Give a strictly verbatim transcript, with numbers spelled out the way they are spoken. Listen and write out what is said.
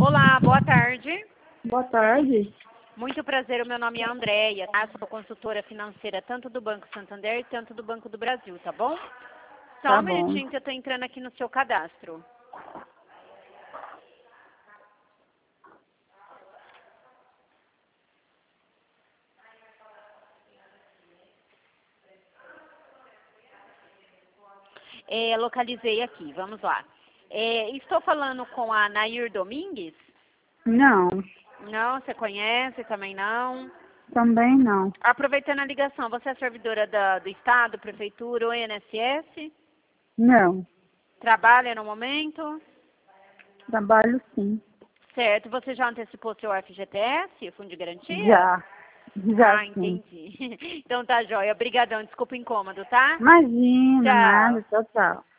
Olá, boa tarde. Boa tarde. Muito prazer, o meu nome é Andréia, tá? Sou consultora financeira tanto do Banco Santander quanto do Banco do Brasil, tá bom? Só Tá um bom. minutinho que eu tô entrando aqui no seu cadastro. É, localizei aqui, vamos lá. É, estou falando com a Nair Domingues? Não, Não, você conhece, também não. também não. Aproveitando a ligação, você é servidora da, do Estado, Prefeitura ou I N S S? Não, Trabalha no momento? trabalho sim. Certo, você já antecipou seu F G T S, Fundo de Garantia? Já, já Ah, sim. entendi. Então tá, joia. Obrigadão, desculpa o incômodo, tá? Imagina, Tchau. nada, tchau, tchau.